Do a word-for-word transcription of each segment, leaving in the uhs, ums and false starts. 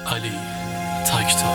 علی تکتا.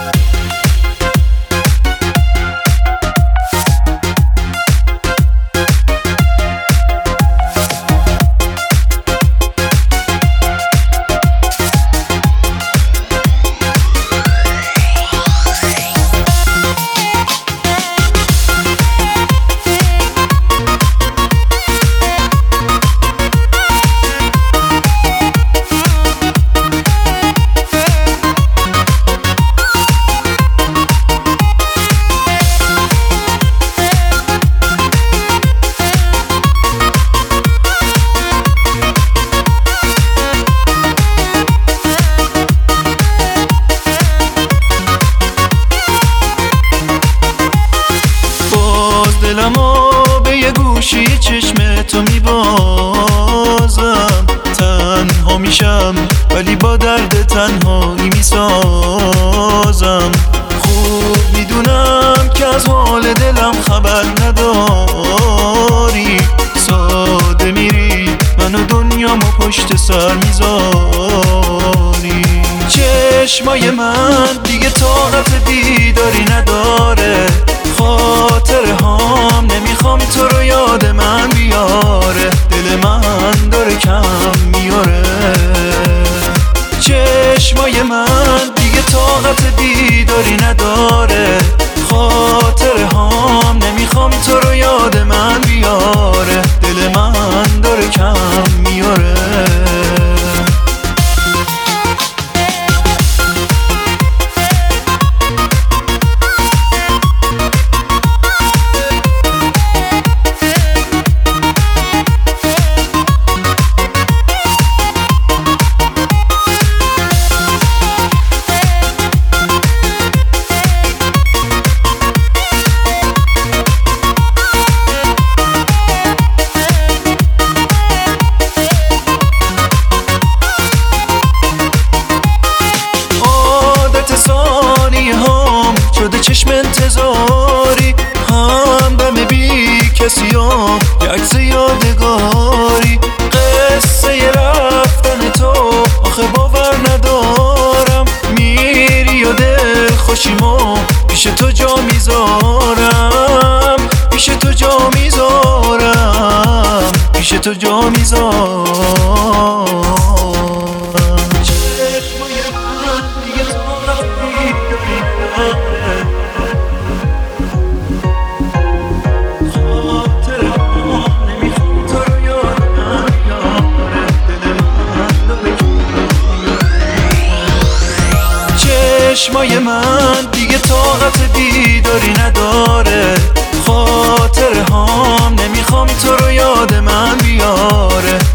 دلمو به یه گوشی چشم تو میبازم، تنها میشم ولی با درد تنهایی میسازم. خوب میدونم که از حال دلم خبر نداری، ساده میری منو دنیامو پشت سر میذاری. چشمای من دیگه طاقت دیداری نداره، خاطره هام نمیخوام تو رو یاد من بیاره، دل من داره کم میاره. چشمای من دیگه طاقت دیداری نداره، خاطره هام نمیخوام تو رو یاد من بیاره، دل من داره کم میاره. شده چشم انتظاری، هم دم بی کسی هم یه عکس یادگاری. قصه رفتن تو آخه باور ندارم، میری و دل خوشیمو پیش تو جا میذارم، پیش تو جا میذارم، پیش تو جا میذارم. چشمای من دیگه طاقت دیداری نداره، خاطره هام نمیخوام تو رو یاد من بیاره،